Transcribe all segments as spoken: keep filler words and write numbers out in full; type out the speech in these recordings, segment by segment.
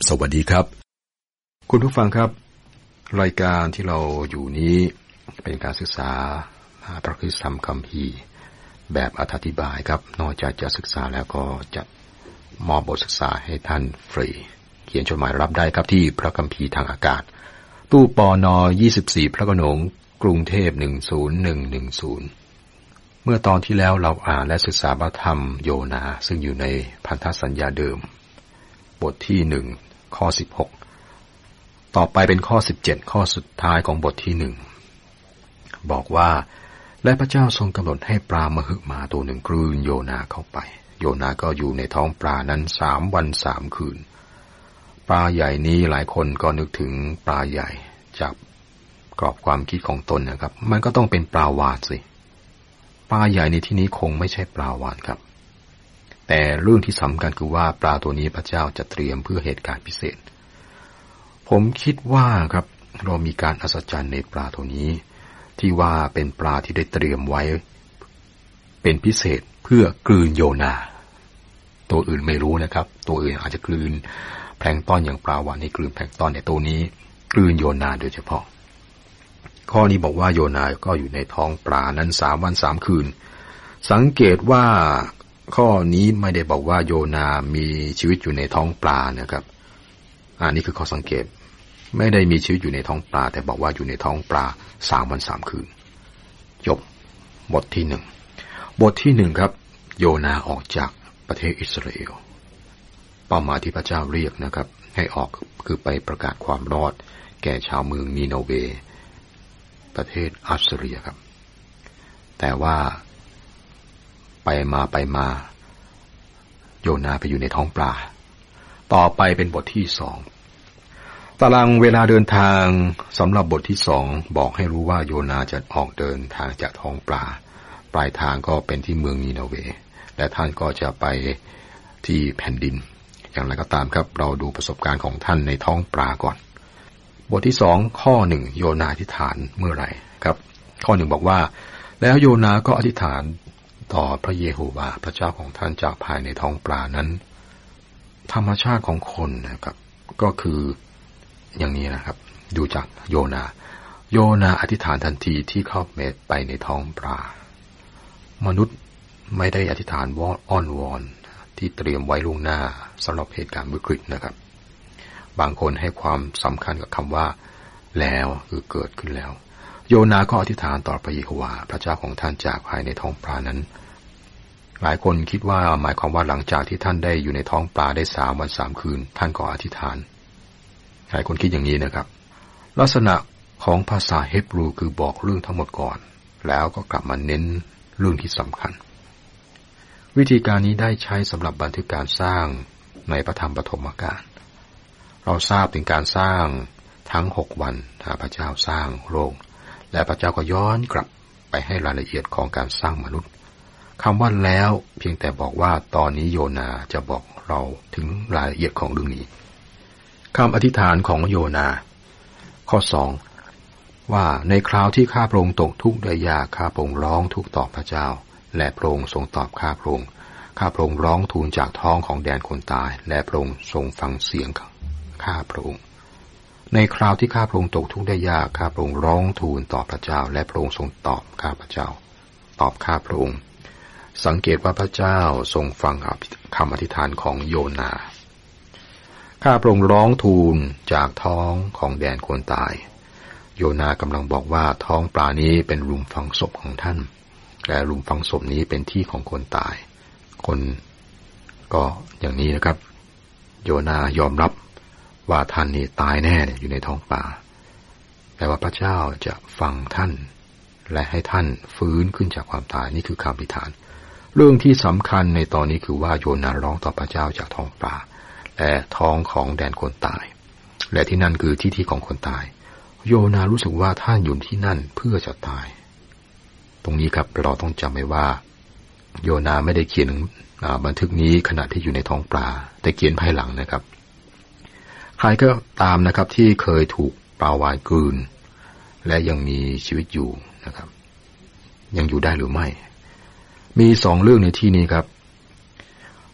สวัสดีครับคุณผู้ฟังครับรายการที่เราอยู่นี้เป็นการศึกษาพระคัมภีร์คัมภีร์แบบอธิบายครับนอกจากจะศึกษาแล้วก็จะมอบบทศึกษาให้ท่านฟรีเขียนจดหมายรับได้ครับที่พระคัมภีร์ทางอากาศตู้ปนยี่สิบสี่พระโขนงกรุงเทพหนึ่งศูนย์หนึ่งหนึ่งศูนย์เมื่อตอนที่แล้วเราอ่านและศึกษาพระธรรมโยนาซึ่งอยู่ในพันธสัญญาเดิมบทที่หนึ่งข้อสิบหกต่อไปเป็นข้อสิบเจ็ดข้อสุดท้ายของบทที่หนึ่งบอกว่าและพระเจ้าทรงกำหนดให้ปลามหึมาตัวหนึ่งกลืนโยนาเข้าไปโยนาก็อยู่ในท้องปลานั้นสามวันสามคืนปลาใหญ่นี้หลายคนก็นึกถึงปลาใหญ่จากกรอบความคิดของตนนะครับมันก็ต้องเป็นปลาวาฬสิปลาใหญ่ในที่นี้คงไม่ใช่ปลาวาฬครับแต่เรื่องที่สำคัญคือว่าปลาตัวนี้พระเจ้าจะเตรียมเพื่อเหตุการณ์พิเศษผมคิดว่าครับเรามีการอัศจรรย์ในปลาตัวนี้ที่ว่าเป็นปลาที่ได้เตรียมไว้เป็นพิเศษเพื่อกลืนโยนาตัวอื่นไม่รู้นะครับตัวอื่นอาจจะกลืนแพลงก์ตอนอย่างปลาวาฬนี่กลืนแพลงก์ตอนเนี่ยตัวนี้กลืนโยนาโดยเฉพาะข้อนี้บอกว่าโยนาก็อยู่ในท้องปลานั้นสามวันสามคืนสังเกตว่าข้อนี้ไม่ได้บอกว่าโยนามีชีวิตอยู่ในท้องปลานะครับอันนี้คือข้อสังเกตไม่ได้มีชีวิตอยู่ในท้องปลาแต่บอกว่าอยู่ในท้องปลาสามวันสามคืนจบบทที่หนึ่งบทที่หนึ่งครับโยนาออกจากประเทศอิสราเอลเป้าหมายที่พระเจ้าเรียกนะครับให้ออกคือไปประกาศความรอดแก่ชาวเมืองนีโนเวประเทศอัสซีเรียครับแต่ว่าไปมาไปมาโยนาไปอยู่ในท้องปลาต่อไปเป็นบทที่สองตารางเวลาเดินทางสำหรับบทที่สองบอกให้รู้ว่าโยนาจะออกเดินทางจากท้องปลาปลายทางก็เป็นที่เมืองนีโนเวและท่านก็จะไปที่แผ่นดินอย่างไรก็ตามครับเราดูประสบการณ์ของท่านในท้องปลาก่อนบทที่สองข้อหนึ่งโยนาอธิษฐานเมื่อไหร่ครับข้อหนึ่งบอกว่าแล้วโยนาก็อธิษฐานต่อพระเยโฮวาห์พระเจ้าของท่านจากภายในท้องปลานั้นธรรมชาติของคนนะครับก็คืออย่างนี้นะครับดูจากโยนาโยนาอธิษฐานทันทีที่เข้าไปในท้องปลามนุษย์ไม่ได้อธิษฐานวอนอ้อนวอนที่เตรียมไว้ล่วงหน้าสำหรับเหตุการณ์วิกฤตนะครับบางคนให้ความสำคัญกับคำว่าแล้วคือเกิดขึ้นแล้วโยนาก็อธิษฐานต่อพระเยโฮวาห์พระเจ้าของท่านจากภายในท้องปลานั้นหลายคนคิดว่าหมายความว่าหลังจากที่ท่านได้อยู่ในท้องปลาได้สามวันสามคืนท่านก็อธิษฐานหลายคนคิดอย่างนี้นะครับลักษณะของภาษาฮีบรูคือบอกเรื่องทั้งหมดก่อนแล้วก็กลับมาเน้นเรื่องที่สำคัญวิธีการนี้ได้ใช้สำหรับบันทึกการสร้างในพระธรรมปฐมกาลเราทราบถึงการสร้างทั้งหกวันพระเจ้าสร้างโลกและพระเจ้าก็ย้อนกลับไปให้รายละเอียดของการสร้างมนุษย์คำว่าแล้วเพียงแต่บอกว่าตอนนี้โยนาจะบอกเราถึงรายละเอียดของเรื่องนี้คำอธิษฐานของโยนาข้อสองว่าในคราวที่ข้าพระองค์ตกทุกข์ได้ยากข้าพระองค์ร้องทุกข์ต่อพระเจ้าและพระองค์ทรงตอบข้าพระองค์ข้าพระองค์ร้องทูลจากท้องของแดนคนตายและพระองค์ทรงฟังเสียงข้าพระองค์ในคราวที่ข้าพระองค์ตกทุกข์ได้ยากข้าพระองค์ร้องทูลต่อพระเจ้าและพระองค์ทรงตอบข้าพระเจ้าตอบข้าพระองค์สังเกตว่าพระเจ้าทรงฟังคำอธิษฐานของโยนาข้าพระองค์ร้องทูลจากท้องของแดนคนตายโยนากำลังบอกว่าท้องปลานี้เป็นหลุมฝังศพของท่านและหลุมฝังศพนี้เป็นที่ของคนตายคนก็อย่างนี้นะครับโยนายอมรับว่าท่านนี่ตายแน่อยู่ในท้องปลาแต่ว่าพระเจ้าจะฟังท่านและให้ท่านฟื้นขึ้นจากความตายนี่คือคำอธิษฐานเรื่องที่สำคัญในตอนนี้คือว่าโยนาร้องต่อพระเจ้าจากท้องปลาและท้องของแดนคนตายและที่นั่นคือที่ที่ของคนตายโยนารู้สึกว่าท่านอยู่ที่นั่นเพื่อจะตายตรงนี้ครับเราต้องจำไว้ว่าโยนาไม่ได้เขียนบันทึกนี้ขณะที่อยู่ในท้องปลาแต่เขียนภายหลังนะครับใครก็ตามนะครับที่เคยถูกปลาวาฬกลืนและยังมีชีวิตอยู่นะครับยังอยู่ได้หรือไม่มีสองเรื่องในที่นี้ครับ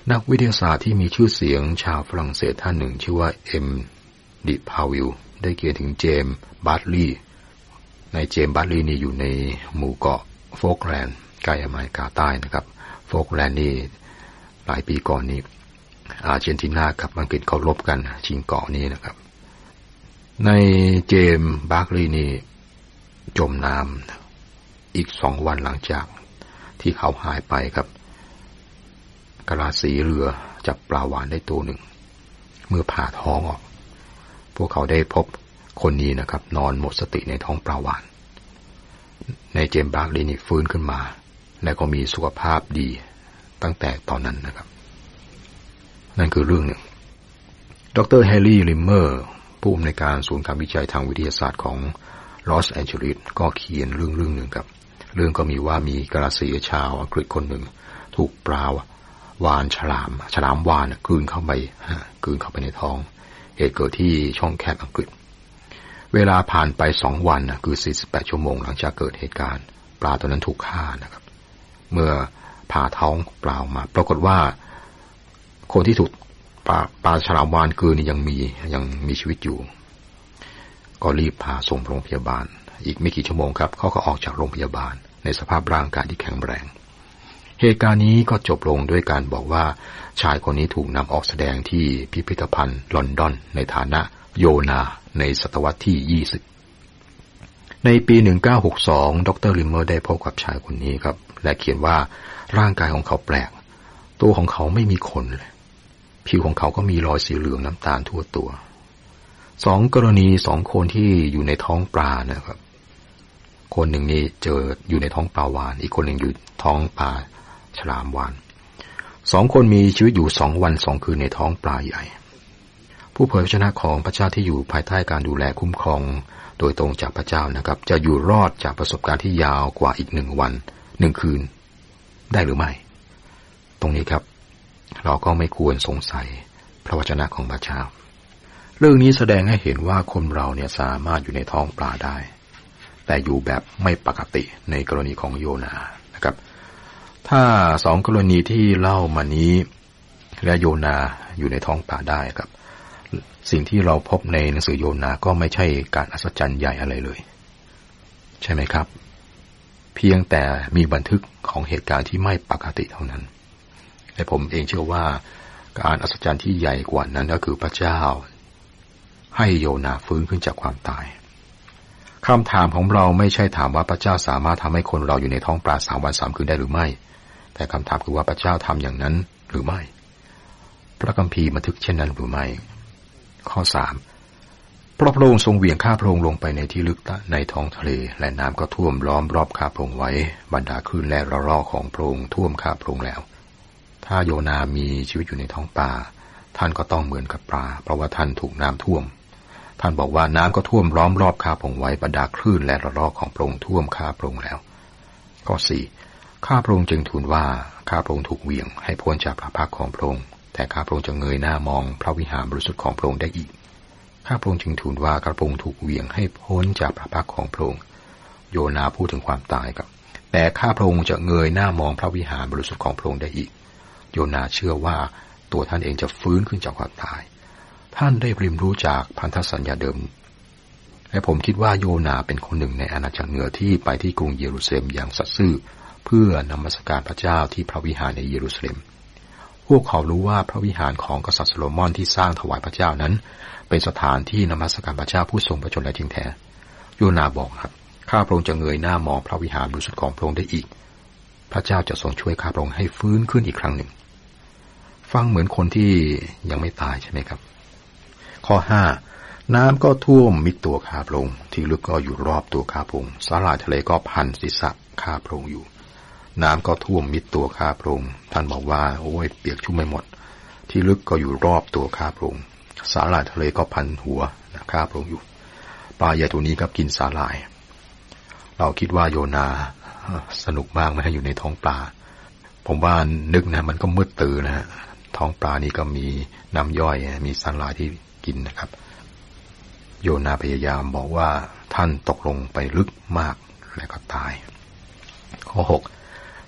นักวิทยาศาสตร์ที่มีชื่อเสียงชาวฝรั่งเศสท่านหนึ่งชื่อว่าเอ็มดิพาวิลได้เขียนถึงเจมส์บาร์ตลีย์ในเจมส์บาร์ตลีย์นี่อยู่ในหมู่เกาะโฟกแลนด์ใกล้อเมริกาใต้นะครับโฟกแลนด์นี่หลายปีก่อนนี้อาร์เจนตินากับอังกฤษเขารบกันชิงเกาะนี้นะครับในเจมส์บาร์ตลีย์นี่จมน้ำอีกสองวันหลังจากที่เขาหายไปครับกะลาสีเรือจับปลาวาฬได้ตัวหนึ่งเมื่อผ่าท้องออกพวกเขาได้พบคนนี้นะครับนอนหมดสติในท้องปลาวาฬในเจมส์บาร์ตลีย์นี่ฟื้นขึ้นมาและก็มีสุขภาพดีตั้งแต่ตอนนั้นนะครับนั่นคือเรื่องหนึ่งดร.แฮร์รี่ลิมเมอร์ผู้อำนวยการศูนย์การวิจัยทางวิทยาศาสตร์ของลอสแอนเจลิสก็เขียนเรื่องเรื่องหนึ่งครับเรื่องก็มีว่ามีกะลาสีชาวอังกฤษคนหนึ่งถูกปลาวาฬฉลามฉลามวาฬกลืนเข้าไปกลืนเข้าไปในท้องเหตุเกิดที่ช่องแคบอังกฤษเวลาผ่านไปสองวันนะคือสี่สิบแปดชั่วโมงหลังจากเกิดเหตุการณ์ปลาตัวนั้นถูกฆ่านะครับเมื่อผ่าท้องปลาออกมาปรากฏว่าคนที่ถูกปลาปลาฉลามวาฬกลืนนี่ยังมียังมีชีวิตอยู่ก็รีบพาส่งโรงพยาบาลอีกไม่กี่ชั่วโมงครับเขาก็ออกจากโรงพยาบาลในสภาพร่างกายที่แข็งแรงเหตุการณ์นี้ก็จบลงด้วยการบอกว่าชายคนนี้ถูกนำออกแสดงที่พิพิธภัณฑ์ลอนดอนในฐานะโยนาในศตวรรษที่ยี่สิบในปีหนึ่งเก้าหกสองดร.ลิมเมอร์ได้พบกับชายคนนี้ครับและเขียนว่าร่างกายของเขาแปลกตัวของเขาไม่มีขนเลยผิวของเขาก็มีรอยสีเหลืองน้ำตาลทั่วตัวสองกรณีสองคนที่อยู่ในท้องปลานะครับคนหนึ่งนี่เจออยู่ในท้องปลาวาฬอีกคนหนึ่งอยู่ท้องปลาฉลามวาฬสองคนมีชีวิตอยู่สองวันสองคืนในท้องปลาใหญ่ผู้เผยพระชนะของพระเจ้าที่อยู่ภายใต้การดูแลคุ้มครองโดยตรงจากพระเจ้านะครับจะอยู่รอดจากประสบการณ์ที่ยาวกว่าอีกหนึ่งวันหนึ่งคืนได้หรือไม่ตรงนี้ครับเราก็ไม่ควรสงสัยพระวจนะของพระเจ้าเรื่องนี้แสดงให้เห็นว่าคนเราเนี่ยสามารถอยู่ในท้องปลาได้แต่อยู่แบบไม่ปกติในกรณีของโยนานะครับถ้าสองกรณีที่เล่ามานี้และโยนาอยู่ในท้องปลาได้ครับสิ่งที่เราพบในหนังสือโยนาก็ไม่ใช่การอัศจรรย์ใหญ่อะไรเลยใช่ไหมครับเพียงแต่มีบันทึกของเหตุการณ์ที่ไม่ปกติเท่านั้นและผมเองเชื่อว่าการอัศจรรย์ที่ใหญ่กว่านั้นก็คือพระเจ้าให้โยนาฟื้นขึ้นจากความตายคำถามของเราไม่ใช่ถามว่าพระเจ้าสามารถทำให้คนเราอยู่ในท้องปลาสามวันสามคืนได้หรือไม่แต่คำถามคือว่าพระเจ้าทำอย่างนั้นหรือไม่พระคัมภีร์บันทึกเช่นนั้นหรือไม่ข้อสามเพราะพระองค์ทรงเหวี่ยงข้าพระองค์ลงไปในที่ลึกในท้องทะเลและน้ำก็ท่วมล้อมรอบข้าพระองค์ไว้บรรดาคลื่นและระลอกของพระองค์ท่วมข้าพระองค์แล้วถ้าโยนามีชีวิตอยู่ในท้องปลาท่านก็ต้องเหมือนกับปลาเพราะว่าท่านถูกน้ำท่วมท่านบอกว่าน้ำก็ท่วมล้อมรอบข้าพระองค์ไว้บรรดาคลื่นและระลอกของพระองค์ท่วมข้าพระองค์แล้วข้อสี่ข้าพระองค์จึงทูลว่าข้าพระองค์ถูกเหวี่ยงให้พ้นจากพระพักของพระองค์แต่ข้าพระองค์จะเงยหน้ามองพระวิหารบริสุทธิ์ของพระองค์ได้อีกข้าพระองค์จึงทูลว่าข้าพระองค์ถูกเหวี่ยงให้พ้นจากพระพักของพระองค์โยนาพูดถึงความตายครับแต่ข้าพระองค์จะเงยหน้ามองพระวิหารบริสุทธิ์ของพระองค์ได้อีกโยนาเชื่อว่าตัวท่านเองจะฟื้นขึ้นจากความตายท่านได้เรียนรู้จากพันธสัญญาเดิมและผมคิดว่าโยนาเป็นคนหนึ่งในอาณาจักรเหนือที่ไปที่กรุงเยรูซาเล็มอย่างสัตย์ซื่อเพื่อนมัสการพระเจ้าที่พระวิหารในเยรูซาเล็มพวกเขารู้ว่าพระวิหารของกษัตริย์โซโลมอนที่สร้างถวายพระเจ้านั้นเป็นสถานที่นมัสการพระเจ้าผู้ทรงพระชนและจริงแท้โยนาบอกครับข้าพระองค์จะเงยหน้ามองพระวิหารบริสุทธิ์ของพระองค์ได้อีกพระเจ้าจะทรงช่วยข้าพระองค์ให้ฟื้นขึ้นอีกครั้งหนึ่งฟังเหมือนคนที่ยังไม่ตายใช่ไหมครับข้อห้าน้ำก็ท่วมมิดตัวข้าพระองค์ที่ลึกก็อยู่รอบตัวข้าพระองค์สาหร่ายทะเลก็พันศีรษะข้าพระองค์อยู่น้ำก็ท่วมมิดตัวข้าพระองค์ท่านบอกว่าโอ้ยเปียกชุ่มไปหมดที่ลึกก็อยู่รอบตัวข้าพระองค์สาหร่ายทะเลก็พันหัวข้าพระองค์อยู่ปลาใหญ่ตัวนี้ก็กินสาหร่ายเราคิดว่าโยนาสนุกมากไหมอยู่ในท้องปลาผมว่านึกนะมันก็มืดตื่นนะฮะท้องปลานี่ก็มีน้ำย่อยมีสาหร่ายที่กินนะครับโยนาพยายามบอกว่าท่านตกลงไปลึกมากและก็ตายข้อหก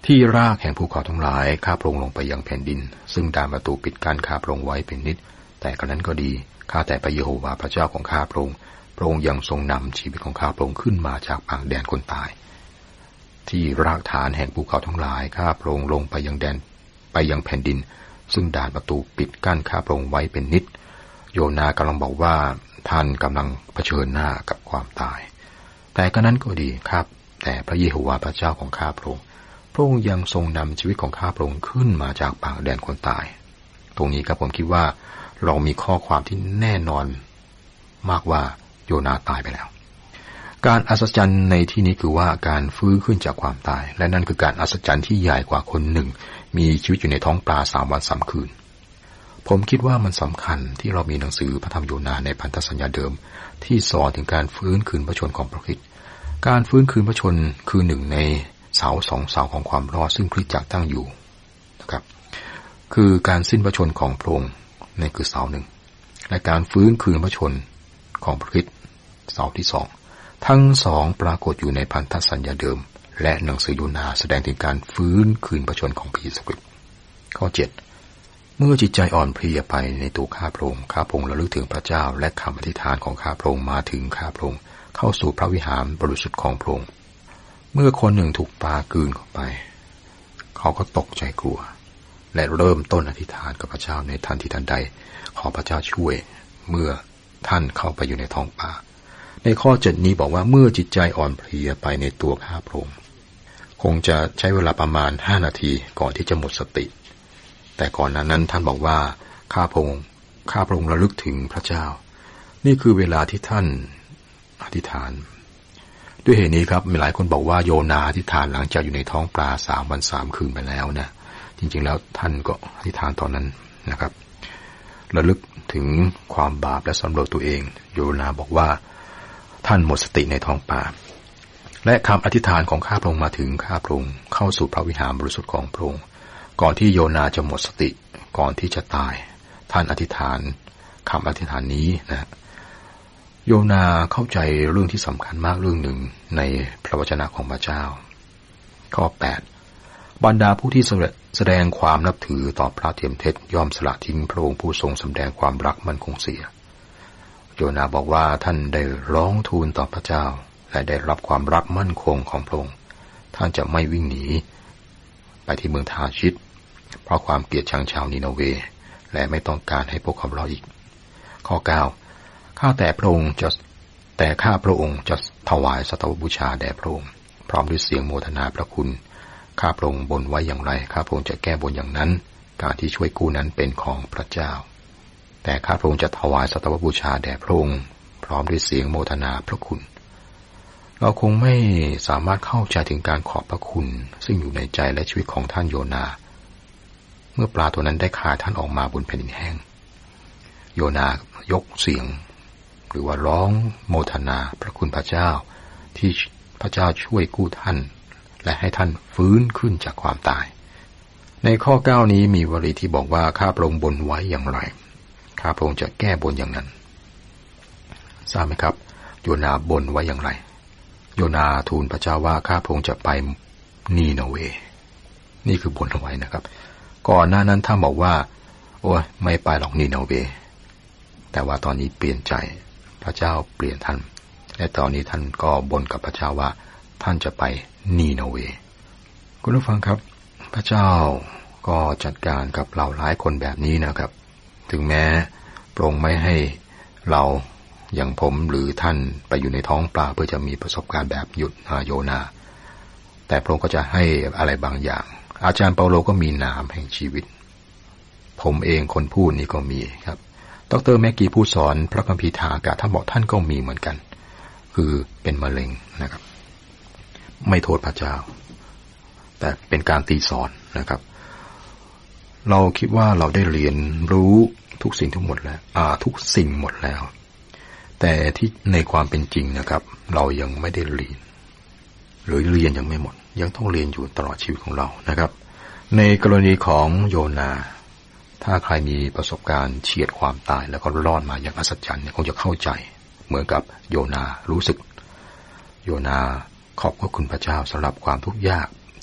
ที่รากแห่งภูเขาทั้งหลายข้าพระองค์ลงไปยังแผ่นดินซึ่งด่านประตูปิดกั้นข้าพระองค์ไว้เป็นนิจแต่กระนั้นก็ดีข้าแต่พระเยโฮวาห์พระเจ้าของข้าพระองค์พระองค์ยังทรงนำชีวิตของข้าพระองค์ขึ้นมาจากปากแดนคนตายที่รากฐานแห่งภูเขาทั้งหลายข้าพระองค์ลงไปยังแดนไปยังแผ่นดินซึ่งด่านประตูปิดกั้นข้าพระองค์ไว้เป็นนิจโยนากำลังบอกว่าท่านกำลังเผชิญหน้ากับความตายแต่กระนั้นก็ดีครับแต่พระเยโฮวาห์พระเจ้าของข้าพระองค์พระองค์ยังทรงนำชีวิตของข้าพระองค์ขึ้นมาจากปากแดนคนตายตรงนี้ครับผมคิดว่าเรามีข้อความที่แน่นอนมากว่าโยนาตายไปแล้วการอัศจรรย์ในที่นี้คือว่าการฟื้นขึ้นจากความตายและนั่นคือการอัศจรรย์ที่ใหญ่กว่าคนหนึ่งมีชีวิตอยู่ในท้องปลาสามวันสามคืนผมคิดว่ามันสำคัญที่เรามีหนังสือพระธรรมโยนาในพันธสัญญาเดิมที่สอนถึงการฟื้นคืนพระชนของพระคริสต์การฟื้นคืนพระชนคือหนึ่งในเสาสองเสาของความรอดซึ่งคริสตจักรตั้งอยู่นะครับคือการสิ้นพระชนของพระองค์นี่คือเสาหนึ่งและการฟื้นคืนพระชนของพระคริสต์เสาที่สองทั้งสองปรากฏอยู่ในพันธสัญญาเดิมและหนังสือโยนาแสดงถึงการฟื้นคืนพระชนของพระเยซูคริสต์ข้อเจ็ดเมื่อจิตใจอ่อนเพลียไปในตัวข้าพระองค์ข้าพระองค์ระลึกถึงพระเจ้าและคำอธิษฐานของข้าพระองค์มาถึงข้าพระองค์เข้าสู่พระวิหารบริสุทธิ์ของพระองค์เมื่อคนหนึ่งถูกปลากลืนเข้าไปเขาก็ตกใจกลัวและเริ่มต้นอธิษฐานกับพระเจ้าในทันทีทันใดขอพระเจ้าช่วยเมื่อท่านเข้าไปอยู่ในท้องปลาในข้อเจ็ดนี้บอกว่าเมื่อจิตใจอ่อนเพลียไปในตัวข้าพระองค์คงจะใช้เวลาประมาณห้านาทีก่อนที่จะหมดสติแต่ก่อนหน้านั้นท่านบอกว่าข้าพระองค์ข้าพระองค์ระลึกถึงพระเจ้านี่คือเวลาที่ท่านอธิษฐานด้วยเหตุนี้ครับมีหลายคนบอกว่าโยนาอธิษฐานหลังจากอยู่ในท้องปลาสามวันสามคืนไปแล้วนะจริงๆแล้วท่านก็อธิษฐานตอนนั้นนะครับระลึกถึงความบาปและสำรวจตัวเองโยนาบอกว่าท่านหมดสติในท้องปลาและคำอธิษฐานของข้าพระองค์มาถึงข้าพระองค์เข้าสู่พระวิหารบริสุทธิ์ของพระองค์ก่อนที่โยนาจะหมดสติก่อนที่จะตายท่านอธิษฐานคำอธิษฐานนี้นะโยนาเข้าใจเรื่องที่สำคัญมากเรื่องหนึ่งในพระวจนะของพระเจ้าข้อแปดบรรดาผู้ที่แสดงความนับถือต่อพระเทียมเท็จย่อมสละทิ้งพระองค์ผู้ทรงสำแดงความรักมั่นคงเสียโยนาบอกว่าท่านได้ร้องทูลต่อพระเจ้าและได้รับความรักมั่นคงของพระองค์ท่านจะไม่วิ่งหนีไปที่เมืองทาชิตเพราะความเกลียดชังชาวนีโนเวและไม่ต้องการให้พวกเขารอดอีกข้อเก้าข้าแต่พระองค์จะแต่ข้าพระองค์จะถวายสัตวบูชาแด่พระองค์พร้อมด้วยเสียงโมทนาพระคุณข้าพระองค์บนไว้อย่างไรข้าพระองค์จะแก้บนอย่างนั้นการที่ช่วยกู้นั้นเป็นของพระเจ้าแต่ข้าพระองค์จะถวายสัตวบูชาแด่พระองค์พร้อมด้วยเสียงโมทนาพระคุณเราคงไม่สามารถเข้าใจถึงการขอบพระคุณซึ่งอยู่ในใจและชีวิตของท่านโยนาเมื่อปลาตัวนั้นได้คายท่านออกมาบนแผ่นดินแห้งโยนายกเสียงหรือว่าร้องโมทนาพระคุณพระเจ้าที่พระเจ้าช่วยกู้ท่านและให้ท่านฟื้นขึ้นจากความตายในข้อเก้านี้มีวลีที่บอกว่าข้าพระองค์บนไว้อย่างไรข้าพระองค์จะแก้บนอย่างนั้นทราบไหมครับโยนาบนไว้อย่างไรโยนาทูลพระเจ้าว่าข้าพระองค์จะไปนีโนเวนี่คือบนเอาไว้นะครับก่อนหน้านั้นท่านบอกว่าโอ้ยไม่ไปหรอกนีโนเวแต่ว่าตอนนี้เปลี่ยนใจพระเจ้าเปลี่ยนท่านและตอนนี้ท่านก็บนกับพระเจ้าว่าท่านจะไปนีโนเวคุณผู้ฟังครับพระเจ้าก็จัดการกับเราหลายคนแบบนี้นะครับถึงแม้พระองค์ไม่ให้เราอย่างผมหรือท่านไปอยู่ในท้องปลาเพื่อจะมีประสบการณ์แบบหยุดโยนาแต่พระองค์ก็จะให้อะไรบางอย่างอาจารย์เปาโลก็มีนามแห่งชีวิตผมเองคนพูดนี่ก็มีครับดร.แม็กกี้ผู้สอนพระคัมภีร์ทางอากาศท่านบอกท่านก็มีเหมือนกันคือเป็นมะเร็งนะครับไม่โทษพระเจ้าแต่เป็นการตีสอนนะครับเราคิดว่าเราได้เรียนรู้ทุกสิ่งทั้งหมดแล้วอ่าทุกสิ่งหมดแล้วแต่ที่ในความเป็นจริงนะครับเรายังไม่ได้เรียนหรือเรียนยังไม่หมดยังต้องเรียนอยู่ตลอดชีวิตของเรานะครับในกรณีของโยนาถ้าใครมีประสบการณ์เฉียดความตายแล้วก็รอดมาอย่างอัศจรรย์เนี่ยคงจะเข้าใจเหมือนกับโยนารู้สึกโยนาขอบพระคุณพระเจ้าสำหรับความทุกข์ยาก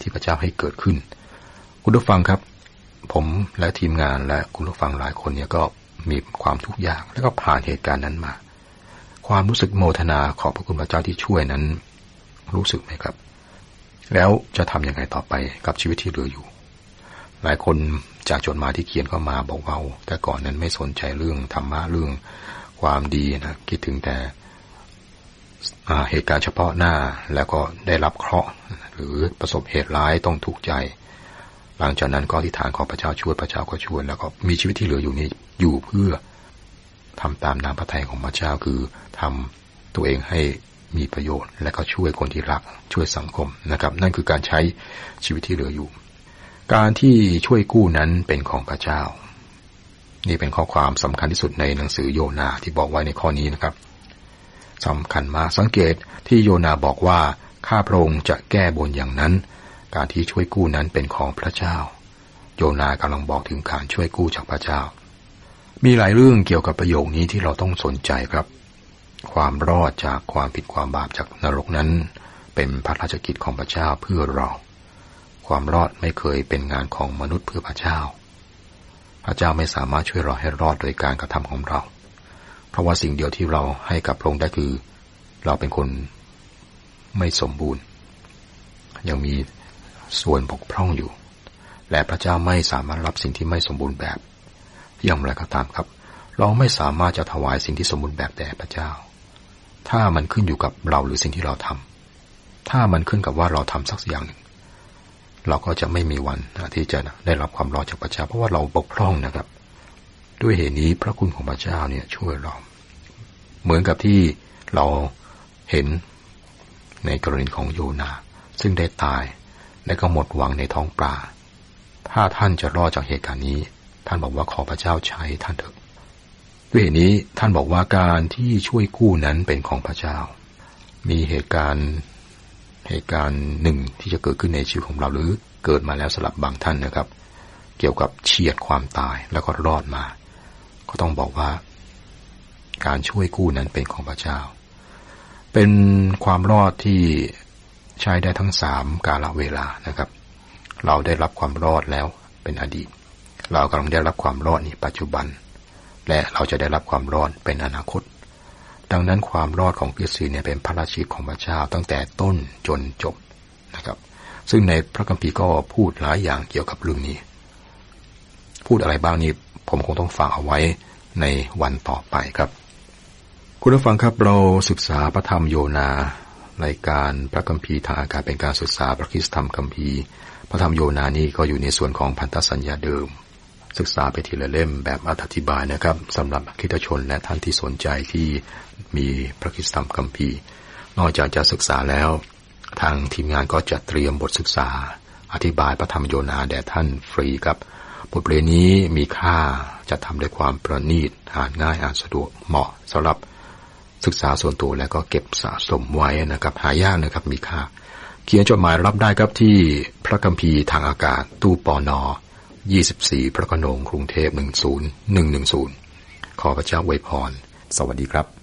ที่พระเจ้าให้เกิดขึ้นคุณผู้ฟังครับผมและทีมงานและคุณผู้ฟังหลายคนเนี่ยก็มีความทุกข์ยากแล้วก็ผ่านเหตุการณ์นั้นมาความรู้สึกโมทนาขอบพระคุณพระเจ้าที่ช่วยนั้นรู้สึกไหมครับแล้วจะทำยังไงต่อไปกับชีวิตที่เหลืออยู่หลายคนจากจดหมายที่เขียนเข้ามาบอกว่าแต่ก่อนนั้นไม่สนใจเรื่องธรรมะเรื่องความดีนะคิดถึงแต่เหตุการณ์เฉพาะหน้าแล้วก็ได้รับเคราะห์หรือประสบเหตุร้ายต้องทุกข์ใจหลังจากนั้นก็อธิษฐานขอพระเจ้าช่วยพระเจ้าก็ช่วยแล้วก็มีชีวิตที่เหลืออยู่นี้อยู่เพื่อทำตามน้ำพระทัยของพระเจ้าคือทำตัวเองให้มีประโยชน์และก็ช่วยคนที่รักช่วยสังคมนะครับนั่นคือการใช้ชีวิตที่เหลืออยู่การที่ช่วยกู้นั้นเป็นของพระเจ้านี่เป็นข้อความสำคัญที่สุดในหนังสือโยนาที่บอกไว้ในข้อนี้นะครับสำคัญมากสังเกตที่โยนาบอกว่าข้าพระองค์จะแก้บนอย่างนั้นการที่ช่วยกู้นั้นเป็นของพระเจ้าโยนากำลังบอกถึงการช่วยกู้จากพระเจ้ามีหลายเรื่องเกี่ยวกับประโยคนี้ที่เราต้องสนใจครับความรอดจากความผิดความบาปจากนรกนั้นเป็นพระราชกิจของพระเจ้าเพื่อเราความรอดไม่เคยเป็นงานของมนุษย์เพื่อพระเจ้าพระเจ้าไม่สามารถช่วยเราให้รอดโดยการกระทำของเราเพราะว่าสิ่งเดียวที่เราให้กับพระองค์ได้คือเราเป็นคนไม่สมบูรณ์ยังมีส่วนบกพร่องอยู่และพระเจ้าไม่สามารถรับสิ่งที่ไม่สมบูรณ์แบบอย่างไรก็ตามครับเราไม่สามารถจะถวายสิ่งที่สมบูรณ์แบบแด่พระเจ้าถ้ามันขึ้นอยู่กับเราหรือสิ่งที่เราทำถ้ามันขึ้นกับว่าเราทำสักอย่างหนึ่งเราก็จะไม่มีวันที่จะได้รับความรอดจากพระเจ้าเพราะว่าเราบกพร่องนะครับด้วยเหตุนี้พระคุณของพระเจ้าเนี่ยช่วยเราเหมือนกับที่เราเห็นในกรณีของโยนาซึ่งได้ตายและก็หมดหวังในท้องปลาถ้าท่านจะรอดจากเหตุการณ์นี้ท่านบอกว่าขอพระเจ้าใช้ท่านเถอะด้วยเหตุนี้ท่านบอกว่าการที่ช่วยกู้นั้นเป็นของพระเจ้ามีเหตุการณ์เหตุการณ์หนึ่งที่จะเกิดขึ้นในชีวิตของเราหรือเกิดมาแล้วสำหรับบางท่านนะครับเกี่ยวกับเฉียดความตายแล้วก็รอดมาก็ต้องบอกว่าการช่วยกู้นั้นเป็นของพระเจ้าเป็นความรอดที่ใช้ได้ทั้งสามกาลเวลานะครับเราได้รับความรอดแล้วเป็นอดีตเรากำลังได้รับความรอดในปัจจุบันและเราจะได้รับความรอดเป็นอนาคตดังนั้นความรอดของคริสเตียนเนี่ยเป็นพระราชกิจของพระเจ้าตั้งแต่ต้นจนจบนะครับซึ่งในพระคัมภีร์ก็พูดหลายอย่างเกี่ยวกับเรื่องนี้พูดอะไรบ้างนี้ผมคงต้องฝากเอาไว้ในวันต่อไปครับคุณผู้ฟังครับเราศึกษาพระธรรมโยนารายการพระคัมภีร์ทางอากาศเป็นการศึกษาพระคริสตธรรมคัมภีร์พระธรรมโยนานี่ก็อยู่ในส่วนของพันธสัญญาเดิมศึกษาไปทีละเล่มแบบอธิบายนะครับสำหรับคริสตชนและท่านที่สนใจที่มีพระคริสตธรรมคัมภีร์นอกจากจะศึกษาแล้วทางทีมงานก็จะเตรียมบทศึกษาอธิบายพระธรรมโยนาแด่ท่านฟรีครับบทเรียนนี้มีค่าจะทำด้วยความประณีตอ่านง่ายอ่านสะดวกเหมาะสำหรับศึกษาส่วนตัวและก็เก็บสะสมไว้นะครับหายากนะครับมีค่าเขียนจดหมายรับได้ครับที่พระคัมภีร์ทางอากาศตู้ปนยี่สิบสี่พระโขนงกรุงเทพหนึ่งศูนย์หนึ่งหนึ่งศูนย์ขอพระเจ้าอวยพรสวัสดีครับ